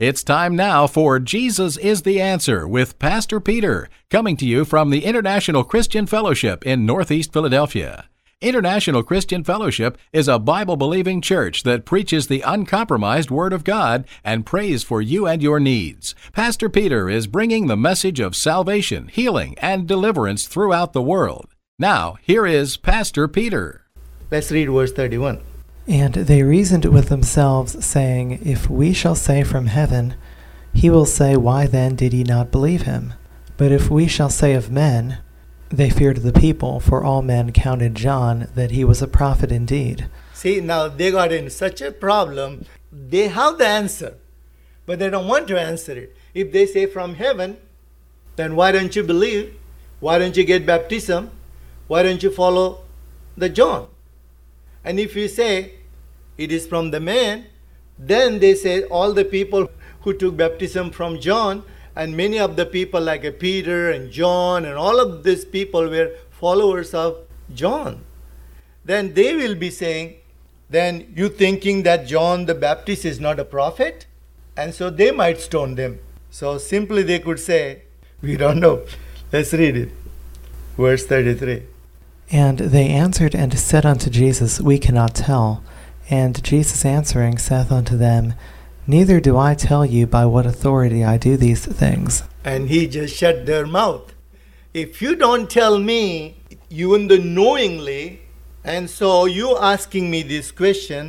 It's time now for Jesus is the Answer with Pastor Peter, coming to you from the International Christian Fellowship in Northeast Philadelphia. International Christian Fellowship is a Bible-believing church that preaches the uncompromised Word of God and prays for you and your needs. Pastor Peter is bringing the message of salvation, healing, and deliverance throughout the world. Now, here is Pastor Peter. Let's read verse 31. And they reasoned with themselves, saying, If we shall say from heaven, he will say, Why then did ye not believe him? But if we shall say of men, they feared the people, for all men counted John that he was a prophet indeed. See, now they got in such a problem. They have the answer, but they don't want to answer it. If they say from heaven, then why don't you believe? Why don't you get baptism? Why don't you follow the John? And if you say it is from the man, then they say all the people who took baptism from John, and many of the people like Peter and John and all of these people were followers of John. Then they will be saying, then you thinking that John the Baptist is not a prophet? And so they might stone them. So simply they could say, we don't know. Let's read it. Verse 33. And they answered and said unto Jesus, We cannot tell. And Jesus answering saith unto them, Neither do I tell you by what authority I do these things. And he just shut their mouth. If you don't tell me, even though knowingly, and so you asking me this question,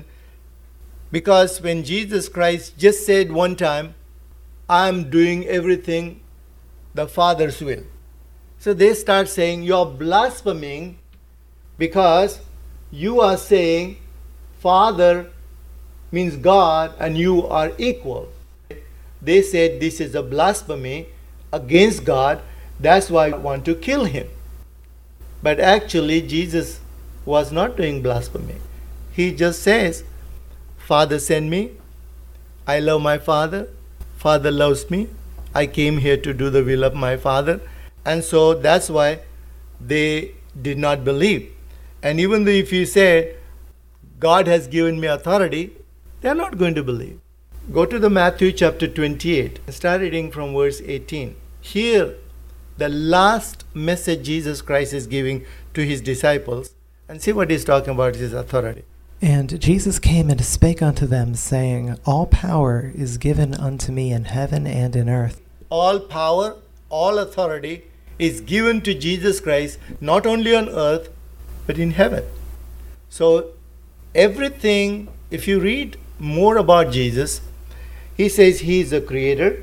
because when Jesus Christ just said one time, I'm doing everything the Father's will. So they start saying, you're blaspheming because you are saying Father means God and you are equal. They said this is a blasphemy against God. That's why I want to kill him. But actually Jesus was not doing blasphemy. He just says, Father sent me. I love my Father. Father loves me. I came here to do the will of my Father. And so that's why they did not believe. And even though if you say, God has given me authority, they are not going to believe. Go to the Matthew chapter 28. Start reading from verse 18. Here, the last message Jesus Christ is giving to his disciples. And see what he's talking about, his authority. And Jesus came and spake unto them, saying, All power is given unto me in heaven and in earth. All power, all authority is given to Jesus Christ, not only on earth, but in heaven. So everything, if you read more about Jesus, he says he is a creator.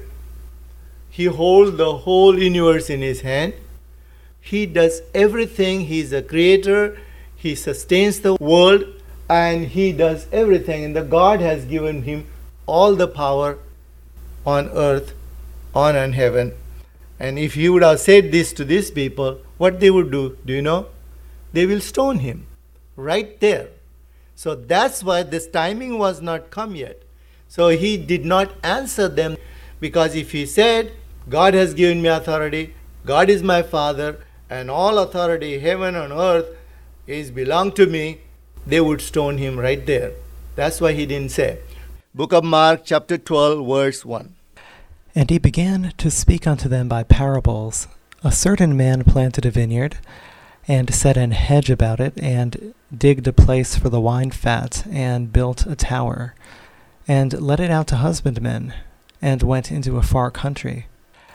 He holds the whole universe in his hand. He does everything. He is a creator. He sustains the world and he does everything. And the God has given him all the power on earth, on and heaven. And if he would have said this to these people, what they would do you know? They will stone him right there. So that's why this timing was not come yet. So he did not answer them, because if he said, God has given me authority, God is my Father, and all authority, heaven and earth, is belong to me, they would stone him right there. That's why he didn't say. Book of Mark chapter 12 verse 1. And he began to speak unto them by parables. A certain man planted a vineyard, and set an hedge about it, and digged a place for the wine fat, and built a tower, and let it out to husbandmen, and went into a far country.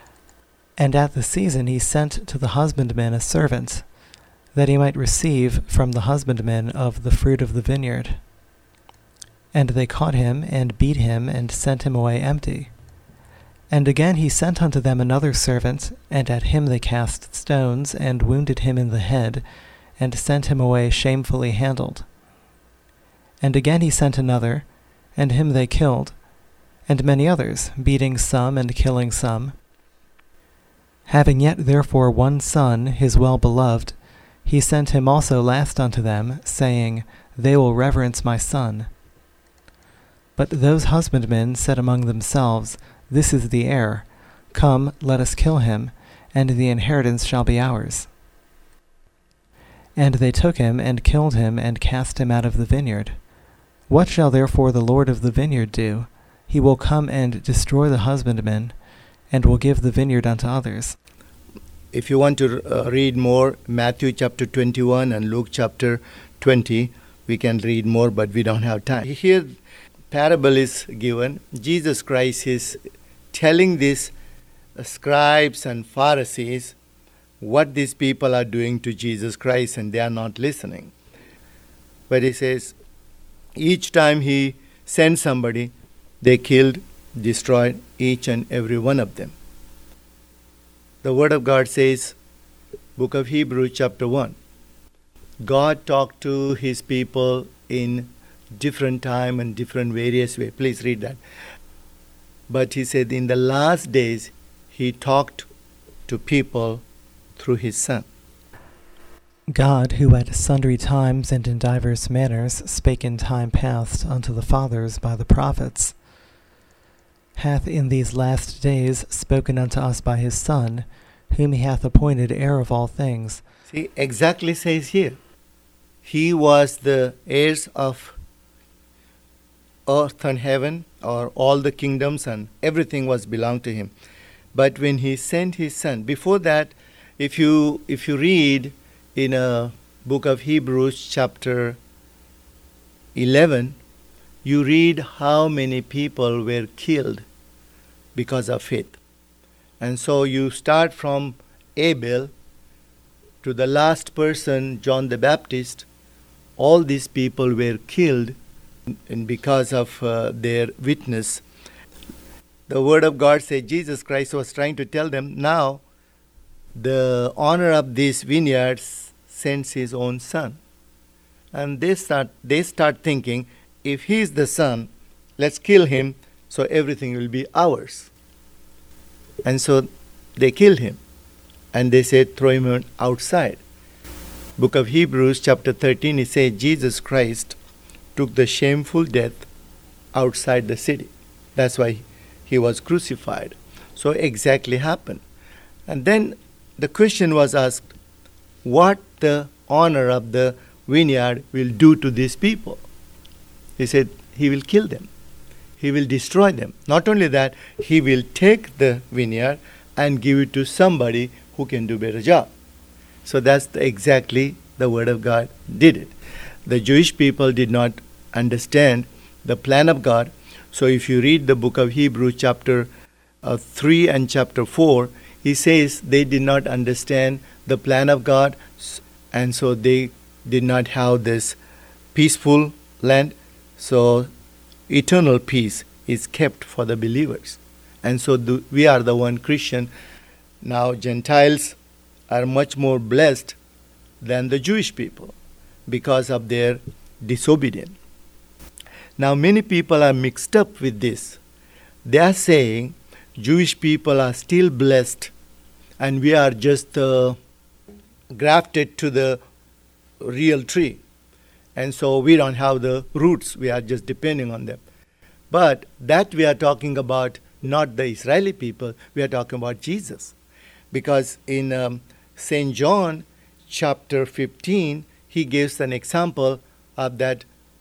And at the season he sent to the husbandmen a servant, that he might receive from the husbandmen of the fruit of the vineyard. And they caught him, and beat him, and sent him away empty. And again he sent unto them another servant, and at him they cast stones, and wounded him in the head, and sent him away shamefully handled. And again he sent another, and him they killed, and many others, beating some and killing some. Having yet therefore one son, his well-beloved, he sent him also last unto them, saying, They will reverence my son. But those husbandmen said among themselves, This is the heir. Come, let us kill him, and the inheritance shall be ours. And they took him, and killed him, and cast him out of the vineyard. What shall therefore the Lord of the vineyard do? he will come and destroy the husbandmen, and will give the vineyard unto others. If you want to read more, Matthew chapter 21 and Luke chapter 20, we can read more, but we don't have time. Here, parable is given. Jesus Christ is telling these scribes and Pharisees what these people are doing to Jesus Christ, and they are not listening. But he says, each time he sent somebody, they killed, destroyed each and every one of them. The Word of God says, Book of Hebrews chapter 1, God talked to his people in different time and different various way. Please read that. But he said in the last days, he talked to people through his Son. God, who at sundry times and in divers manners spake in time past unto the fathers by the prophets, hath in these last days spoken unto us by his Son, whom he hath appointed heir of all things. See, exactly says here. He was the heirs of earth and heaven, or all the kingdoms, and everything was belonged to him. But when he sent his Son, before that, if you read in a book of Hebrews chapter 11, you read how many people were killed because of faith. And so you start from Abel to the last person, John the Baptist. All these people were killed and because of their witness. The Word of God says Jesus Christ was trying to tell them, now the owner of these vineyards sends his own Son. And they start thinking, if he is the Son, let's kill him, so everything will be ours. And so they killed him. And they said, throw him outside. Book of Hebrews chapter 13, it says Jesus Christ took the shameful death outside the city. That's why he was crucified. So exactly happened. And then the question was asked, what the owner of the vineyard will do to these people? He said, he will kill them. He will destroy them. Not only that, he will take the vineyard and give it to somebody who can do a better job. So that's exactly the Word of God did it. The Jewish people did not understand the plan of God. So if you read the book of Hebrews chapter 3 and chapter 4, he says they did not understand the plan of God, and so they did not have this peaceful land. So eternal peace is kept for the believers. And so we are the one Christian. Now Gentiles are much more blessed than the Jewish people because of their disobedience. Now many people are mixed up with this. They are saying Jewish people are still blessed and we are just grafted to the real tree. And so we don't have the roots, we are just depending on them. But that we are talking about not the Israeli people, we are talking about Jesus. Because in St. John chapter 15, he gives an example of that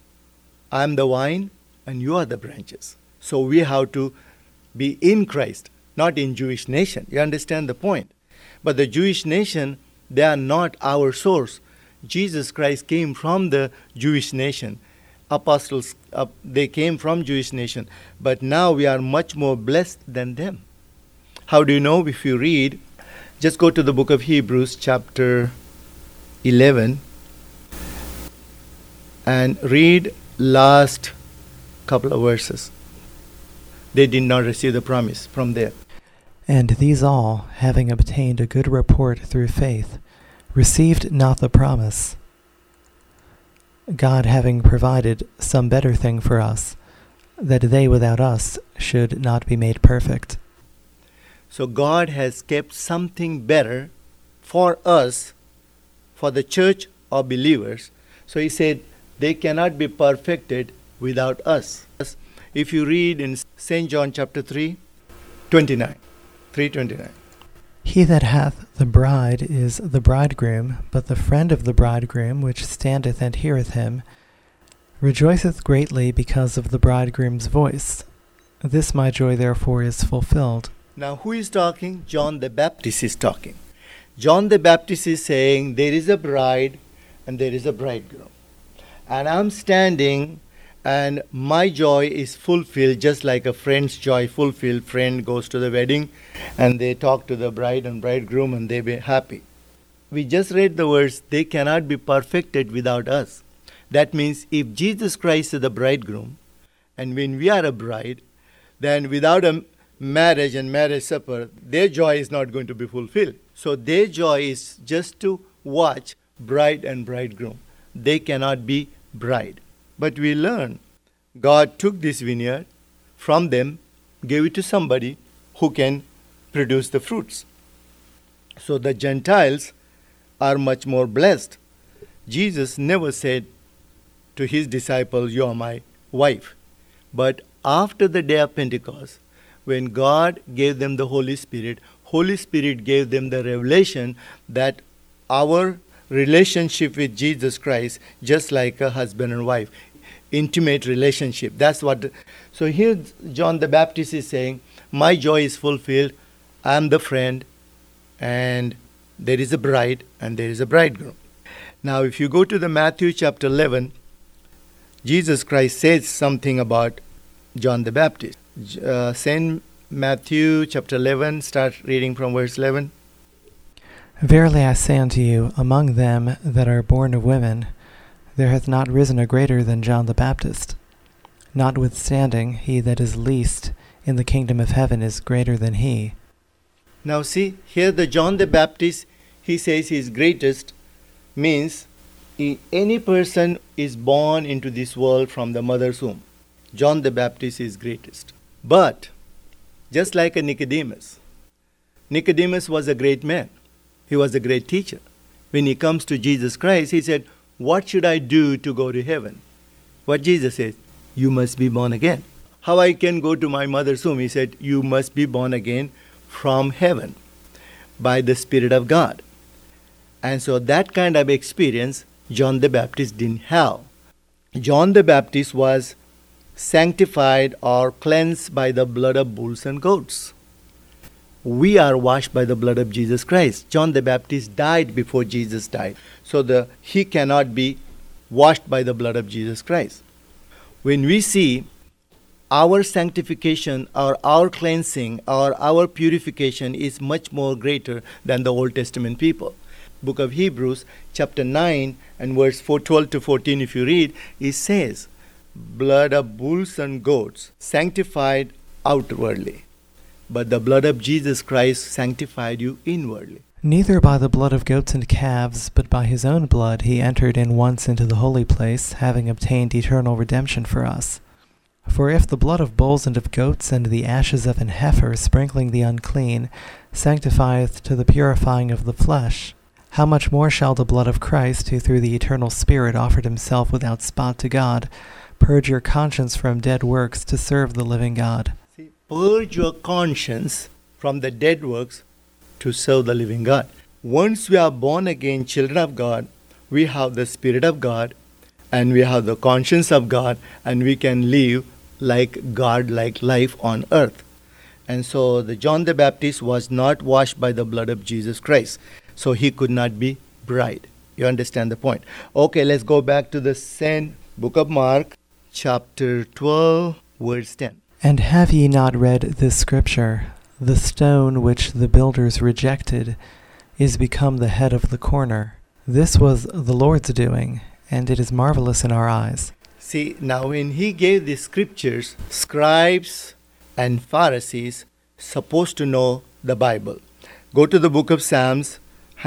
I am the vine and you are the branches. So we have to be in Christ, not in Jewish nation. You understand the point? But the Jewish nation, they are not our source. Jesus Christ came from the Jewish nation. Apostles, they came from Jewish nation. But now we are much more blessed than them. How do you know? If you read, just go to the book of Hebrews chapter 11 and read last couple of verses. They did not receive the promise from there. And these all, having obtained a good report through faith, received not the promise, God having provided some better thing for us, that they without us should not be made perfect. So God has kept something better for us, for the church of believers. So he said, they cannot be perfected without us. If you read in St. John chapter 3:29. He that hath the bride is the bridegroom, but the friend of the bridegroom, which standeth and heareth him, rejoiceth greatly because of the bridegroom's voice. This my joy therefore is fulfilled. Now who is talking? John the Baptist is talking. John the Baptist is saying there is a bride and there is a bridegroom. And I'm standing and my joy is fulfilled just like a friend's joy fulfilled. Friend goes to the wedding and they talk to the bride and bridegroom and they be happy. We just read the verse, they cannot be perfected without us. That means if Jesus Christ is the bridegroom and when we are a bride, then without a marriage and marriage supper, their joy is not going to be fulfilled. So their joy is just to watch bride and bridegroom. They cannot be bride. But we learn God took this vineyard from them, gave it to somebody who can produce the fruits. So the Gentiles are much more blessed. Jesus never said to his disciples, you are my wife. But after the day of Pentecost, when God gave them the Holy Spirit gave them the revelation that our relationship with Jesus Christ, just like a husband and wife, intimate relationship. That's what. So here John the Baptist is saying, my joy is fulfilled. I am the friend, and there is a bride, and there is a bridegroom. Now, if you go to the Matthew chapter 11, Jesus Christ says something about John the Baptist. St. Matthew chapter 11, start reading from verse 11. Verily I say unto you, among them that are born of women, there hath not risen a greater than John the Baptist. Notwithstanding, he that is least in the kingdom of heaven is greater than he. Now see, here the John the Baptist, he says he is greatest, means any person is born into this world from the mother's womb. John the Baptist is greatest. But, just like a Nicodemus was a great man. He was a great teacher. When he comes to Jesus Christ, he said, what should I do to go to heaven? What Jesus says, you must be born again. How I can go to my mother's womb? He said, you must be born again from heaven by the Spirit of God. And so that kind of experience John the Baptist didn't have. John the Baptist was sanctified or cleansed by the blood of bulls and goats. We are washed by the blood of Jesus Christ. John the Baptist died before Jesus died. So he cannot be washed by the blood of Jesus Christ. When we see our sanctification or our cleansing or our purification is much more greater than the Old Testament people. Book of Hebrews chapter 9 and verse 12 to 14 if you read, it says, blood of bulls and goats sanctified outwardly, but the blood of Jesus Christ sanctified you inwardly. Neither by the blood of goats and calves, but by his own blood he entered in once into the holy place, having obtained eternal redemption for us. For if the blood of bulls and of goats and the ashes of an heifer, sprinkling the unclean, sanctifieth to the purifying of the flesh, how much more shall the blood of Christ, who through the eternal Spirit offered himself without spot to God, purge your conscience from dead works to serve the living God? See, purge your conscience from the dead works to serve the living God. Once we are born again children of God, we have the Spirit of God and we have the conscience of God, and we can live like God-like life on earth. And so the John the Baptist was not washed by the blood of Jesus Christ, so he could not be bride. You understand the point? Okay, let's go back to the same book of Mark, chapter 12, verse 10. And have ye not read this scripture? The stone which the builders rejected is become the head of the corner. This was the Lord's doing, and it is marvelous in our eyes. See, now when he gave the scriptures, scribes and Pharisees supposed to know the Bible. Go to the book of Psalms,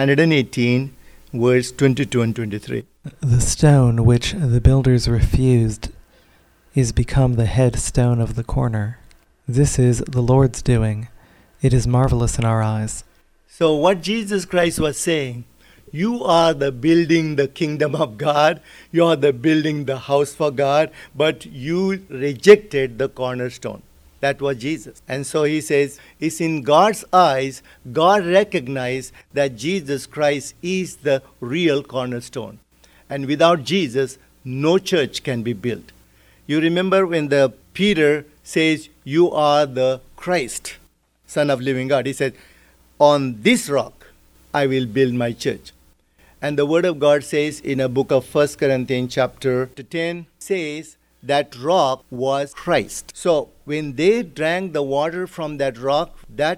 118, verse 22 and 23. The stone which the builders refused is become the head stone of the corner. This is the Lord's doing. It is marvelous in our eyes. So what Jesus Christ was saying, you are the building the kingdom of God, you are the building the house for God, but you rejected the cornerstone. That was Jesus. And so he says, it's in God's eyes, God recognized that Jesus Christ is the real cornerstone. And without Jesus, no church can be built. You remember when the Peter says, you are the Christ, Son of living God. He said, on this rock I will build my church. And the Word of God says in a book of 1 Corinthians chapter 10, says that rock was Christ. So when they drank the water from that rock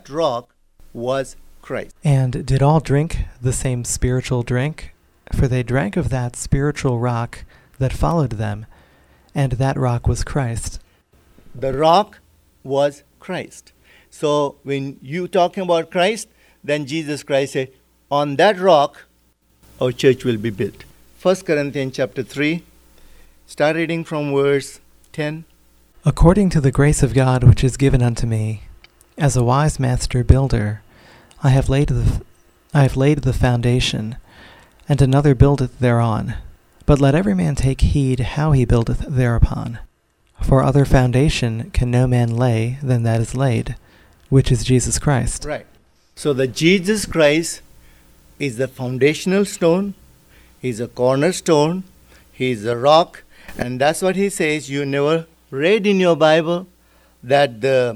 was Christ. And did all drink the same spiritual drink? For they drank of that spiritual rock that followed them, and that rock was Christ. The rock was Christ. So when you talking about Christ, then Jesus Christ said, on that rock our church will be built. 1 Corinthians chapter 3, start reading from verse 10. According to the grace of God which is given unto me, as a wise master builder, I have laid the foundation, and another buildeth thereon. But let every man take heed how he buildeth thereupon. For other foundation can no man lay than that is laid, which is Jesus Christ. Right. So the Jesus Christ is the foundational stone, he's a cornerstone, he's a rock, and that's what he says. You never read in your Bible that the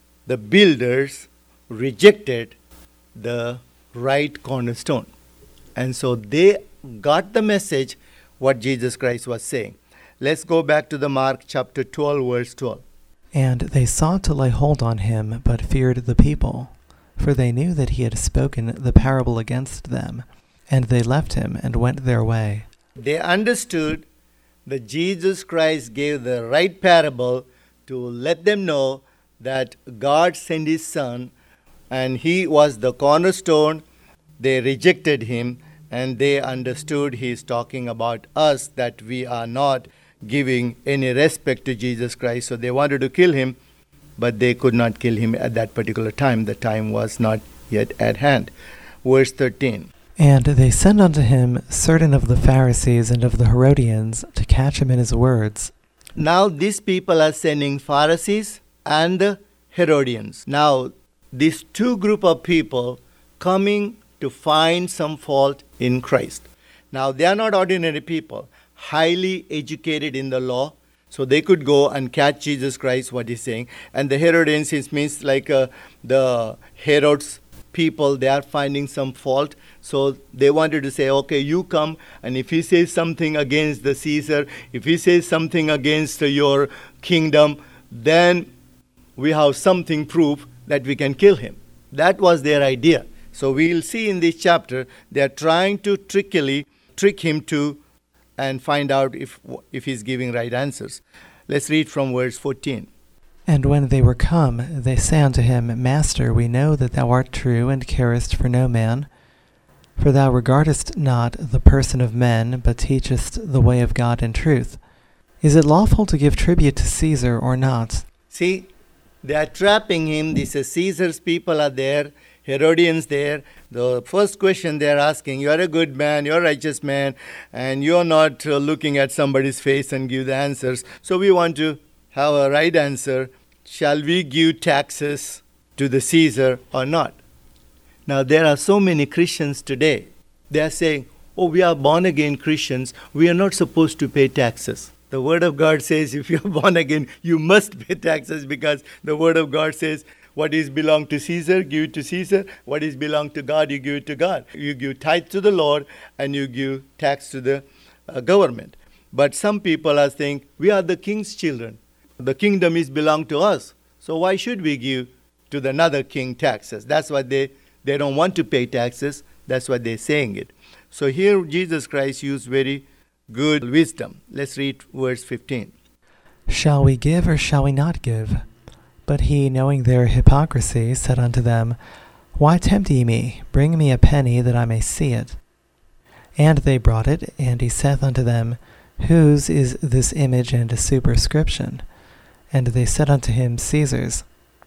builders rejected the right cornerstone. And so they got the message what Jesus Christ was saying. Let's go back to the Mark chapter 12, verse 12. And they sought to lay hold on him, but feared the people, for they knew that he had spoken the parable against them. And they left him and went their way. They understood that Jesus Christ gave the right parable to let them know that God sent his Son, and he was the cornerstone. They rejected him, and they understood he is talking about us, that we are not giving any respect to Jesus Christ. So they wanted to kill him, but they could not kill him at that particular time. The time was not yet at hand. Verse 13. And they sent unto him certain of the Pharisees and of the Herodians to catch him in his words. Now these people are sending Pharisees and the Herodians. Now these two group of people coming to find some fault in Christ. Now they are not ordinary people, highly educated in the law, so they could go and catch Jesus Christ, what he's saying. And the Herodians, it means like the Herod's people, they are finding some fault. So they wanted to say, okay, you come, and if he says something against the Caesar, if he says something against your kingdom, then we have something proof that we can kill him. That was their idea. So we'll see in this chapter, they are trying to trick him to and find out if he's giving right answers. Let's read from verse 14. And when they were come, they say unto him, Master, we know that thou art true, and carest for no man. For thou regardest not the person of men, but teachest the way of God in truth. Is it lawful to give tribute to Caesar or not? See, they are trapping him. This is Caesar's people are there, Herodians there. The first question they are asking, you are a good man, you are a righteous man, and you are not looking at somebody's face and give the answers. So we want to have a right answer. Shall we give taxes to the Caesar or not? Now there are so many Christians today. They are saying, oh, we are born again Christians, we are not supposed to pay taxes. The Word of God says if you are born again, you must pay taxes, because the Word of God says what is belong to Caesar, give it to Caesar. What is belong to God, you give it to God. You give tithe to the Lord and you give tax to the government. But some people are saying, we are the king's children. The kingdom is belong to us. So why should we give to the another king taxes? That's why they don't want to pay taxes. That's why they're saying it. So here Jesus Christ used very good wisdom. Let's read verse 15. Shall we give or shall we not give? But he, knowing their hypocrisy, said unto them, Why tempt ye me? Bring me a penny, that I may see it. And they brought it, and he saith unto them, Whose is this image and superscription? And they said unto him, Caesar's.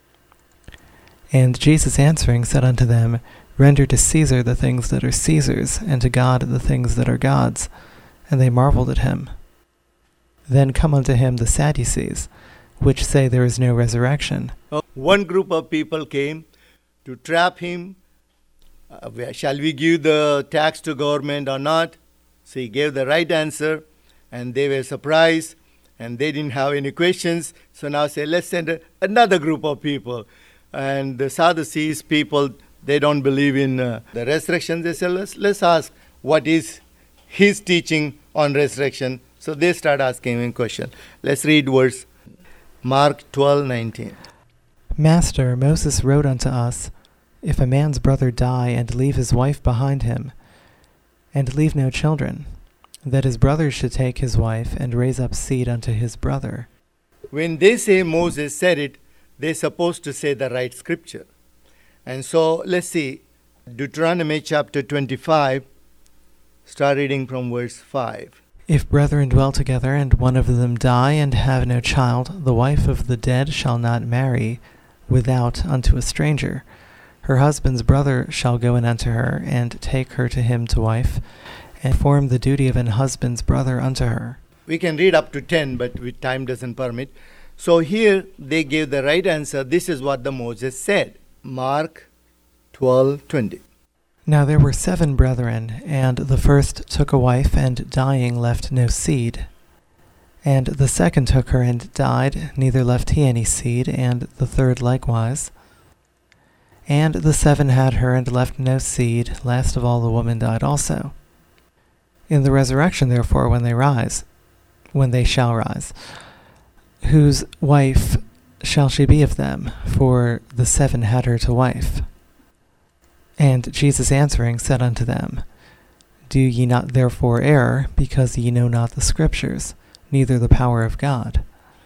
And Jesus answering said unto them, Render to Caesar the things that are Caesar's, and to God the things that are God's. And they marveled at him. Then come unto him the Sadducees, which say there is no resurrection. One group of people came to trap him. Shall we give the tax to government or not? So he gave the right answer, and they were surprised. And they didn't have any questions. So now say, let's send another group of people. And the Sadducees people, they don't believe in the resurrection. They say, let's ask what is his teaching on resurrection. So they start asking him question. Let's read verse Mark 12:19. Master, Moses wrote unto us, if a man's brother die and leave his wife behind him, and leave no children, that his brother should take his wife and raise up seed unto his brother. When they say Moses said it, they're supposed to say the right scripture. And so let's see, Deuteronomy chapter 25, start reading from verse 5. If brethren dwell together, and one of them die and have no child, the wife of the dead shall not marry without unto a stranger. Her husband's brother shall go in unto her, and take her to him to wife, and perform the duty of an husband's brother unto her. We can read up to 10, but time doesn't permit. So here they gave the right answer. This is what the Moses said. Mark 12:20. Now there were 7 brethren, and the first took a wife, and dying left no seed. And the second took her, and died, neither left he any seed, and the third likewise. And the 7 had her, and left no seed. Last of all the woman died also. In the resurrection, therefore, when they shall rise, whose wife shall she be of them? For the 7 had her to wife. And Jesus answering said unto them, Do ye not therefore err, because ye know not the Scriptures, neither the power of God?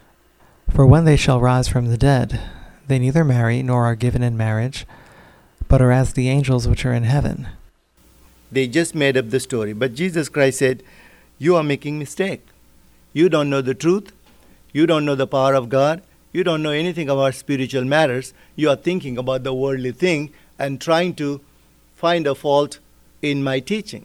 For when they shall rise from the dead, they neither marry nor are given in marriage, but are as the angels which are in heaven. They just made up the story. But Jesus Christ said, you are making mistake. You don't know the truth. You don't know the power of God. You don't know anything about spiritual matters. You are thinking about the worldly thing and trying to find a fault in my teaching.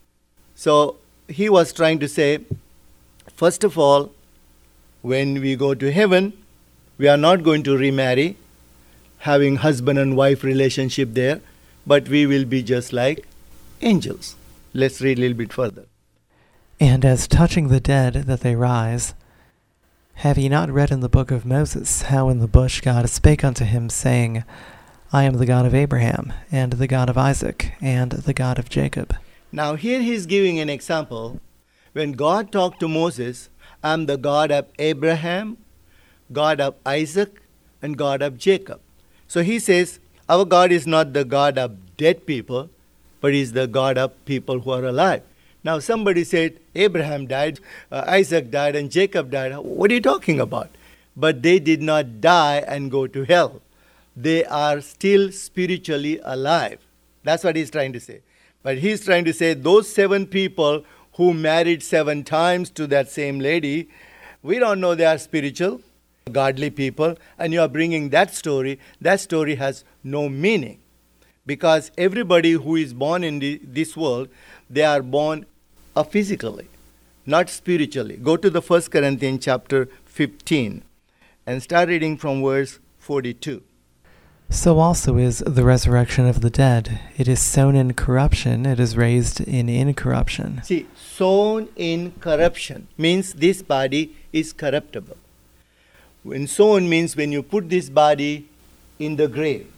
So he was trying to say, first of all, when we go to heaven, we are not going to remarry, having husband and wife relationship there, but we will be just like angels. Let's read a little bit further. And as touching the dead that they rise, have ye not read in the book of Moses, how in the bush God spake unto him, saying, I am the God of Abraham, and the God of Isaac, and the God of Jacob. Now here he is giving an example. When God talked to Moses, I am the God of Abraham, God of Isaac, and God of Jacob. So he says, our God is not the God of dead people, but is the God of people who are alive. Now somebody said, Abraham died, Isaac died, and Jacob died. What are you talking about? But they did not die and go to hell. They are still spiritually alive. That's what he's trying to say. But he's trying to say those 7 people who married 7 times to that same lady, we don't know they are spiritual, godly people, and you are bringing that story has no meaning. Because everybody who is born in this world, they are born physically, not spiritually. Go to the 1 Corinthians chapter 15 and start reading from verse 42. So also is the resurrection of the dead. It is sown in corruption, it is raised in incorruption. See, sown in corruption means this body is corruptible. When sown means when you put this body in the grave.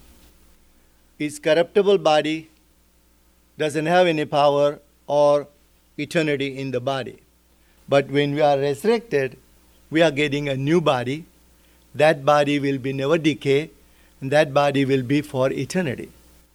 Its corruptible body doesn't have any power or eternity in the body. But when we are resurrected, we are getting a new body. That body will be never decay, and that body will be for eternity.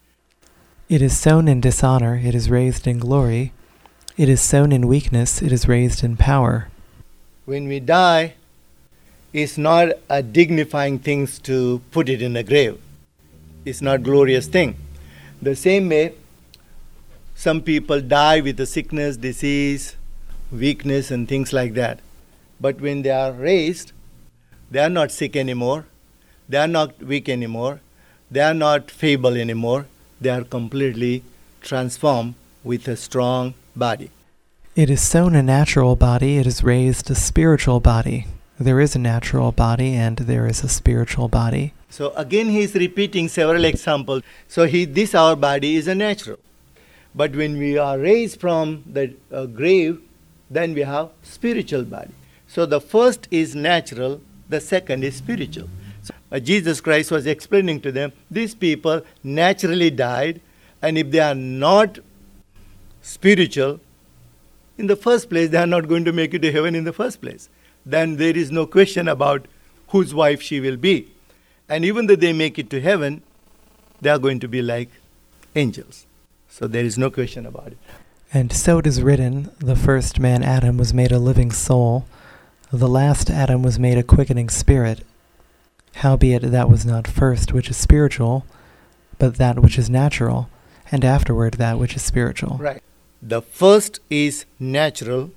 It is sown in dishonor, it is raised in glory. It is sown in weakness, it is raised in power. When we die, it's not a dignifying thing to put it in a grave. It's not a glorious thing. The same way, some people die with a sickness, disease, weakness, and things like that. But when they are raised, they are not sick anymore. They are not weak anymore. They are not feeble anymore. They are completely transformed with a strong body. It is sown a natural body, it is raised a spiritual body. There is a natural body and there is a spiritual body. So again he is repeating several examples. So this our body is a natural. But when we are raised from the grave, then we have spiritual body. So the first is natural, the second is spiritual. So, Jesus Christ was explaining to them, these people naturally died, and if they are not spiritual, in the first place, they are not going to make it to heaven in the first place. Then there is no question about whose wife she will be. And even though they make it to heaven, they are going to be like angels. So there is no question about it. And so it is written, the first man Adam was made a living soul, the last Adam was made a quickening spirit. Howbeit that was not first which is spiritual, but that which is natural, and afterward that which is spiritual. Right. The first is natural,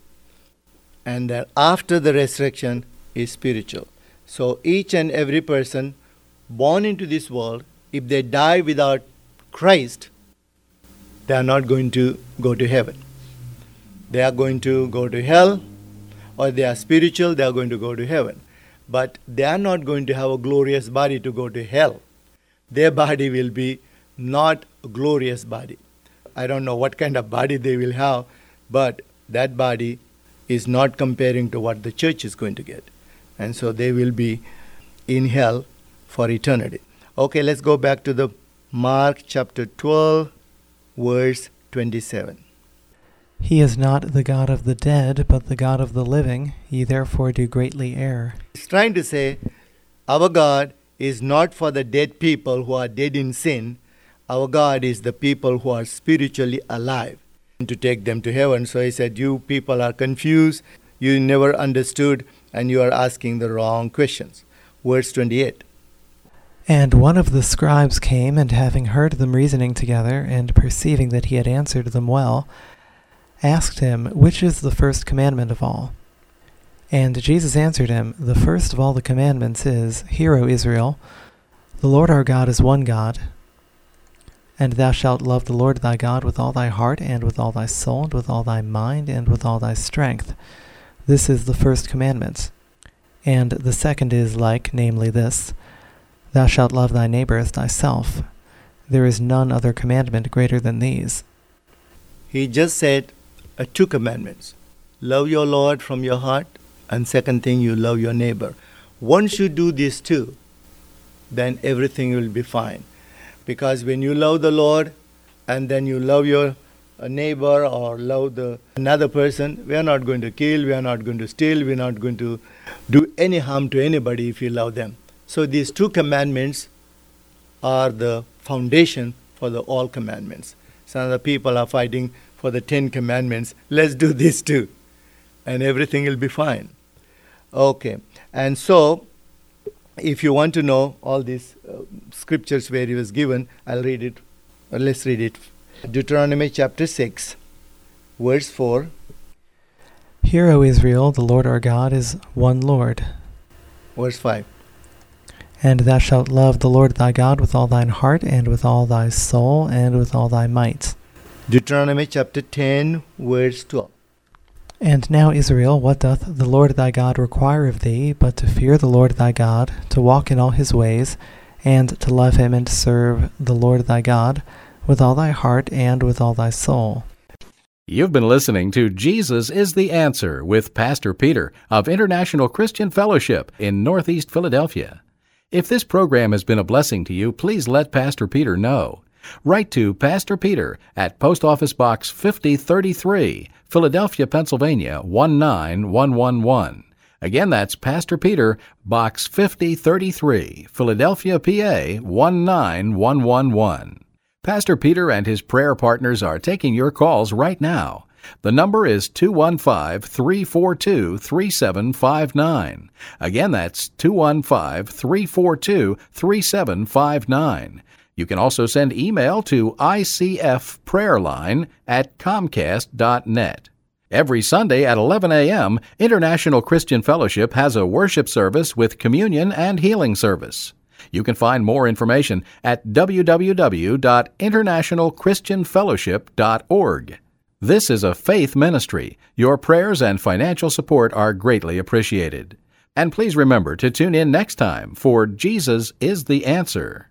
and then after the resurrection is spiritual. So each and every person born into this world, if they die without Christ, they are not going to go to heaven. They are going to go to hell, or they are spiritual, they are going to go to heaven. But they are not going to have a glorious body to go to hell. Their body will be not a glorious body. I don't know what kind of body they will have, but that body is not comparing to what the church is going to get. And so they will be in hell for eternity. Okay, let's go back to the Mark chapter 12, verse 27. He is not the God of the dead, but the God of the living. Ye therefore do greatly err. It's trying to say, our God is not for the dead people who are dead in sin. Our God is the people who are spiritually alive, to take them to heaven. So he said, you people are confused, you never understood, and you are asking the wrong questions. Verse 28. And one of the scribes came, and having heard them reasoning together, and perceiving that he had answered them well, asked him, which is the first commandment of all? And Jesus answered him, the first of all the commandments is, Hear, O Israel, the Lord our God is one God, and thou shalt love the Lord thy God with all thy heart, and with all thy soul, and with all thy mind, and with all thy strength. This is the first commandment. And the second is like, namely this, Thou shalt love thy neighbor as thyself. There is none other commandment greater than these. He just said two commandments. Love your Lord from your heart, and second thing, you love your neighbor. Once you do these two, then everything will be fine. Because when you love the Lord, and then you love your neighbor or love another person, we are not going to kill, we are not going to steal, we are not going to do any harm to anybody if you love them. So these two commandments are the foundation for all commandments. Some of the people are fighting for the 10 commandments. Let's do this too, and everything will be fine. Okay, and so if you want to know all these scriptures where he was given, I'll read it. Let's read it. Deuteronomy chapter 6, verse 4. Hear, O Israel, the Lord our God is one Lord. Verse 5. And thou shalt love the Lord thy God with all thine heart, and with all thy soul, and with all thy might. Deuteronomy chapter 10, verse 12. And now, Israel, what doth the Lord thy God require of thee, but to fear the Lord thy God, to walk in all his ways, and to love him and to serve the Lord thy God with all thy heart and with all thy soul. You've been listening to Jesus is the Answer with Pastor Peter of International Christian Fellowship in Northeast Philadelphia. If this program has been a blessing to you, please let Pastor Peter know. Write to Pastor Peter at Post Office Box 5033, Philadelphia, Pennsylvania 19111. Again, that's Pastor Peter, Box 5033, Philadelphia, PA 19111. Pastor Peter and his prayer partners are taking your calls right now. The number is 215-342-3759. Again, that's 215-342-3759. You can also send email to icfprayerline@comcast.net. Every Sunday at 11 a.m., International Christian Fellowship has a worship service with communion and healing service. You can find more information at www.internationalchristianfellowship.org. This is a faith ministry. Your prayers and financial support are greatly appreciated. And please remember to tune in next time for Jesus is the Answer.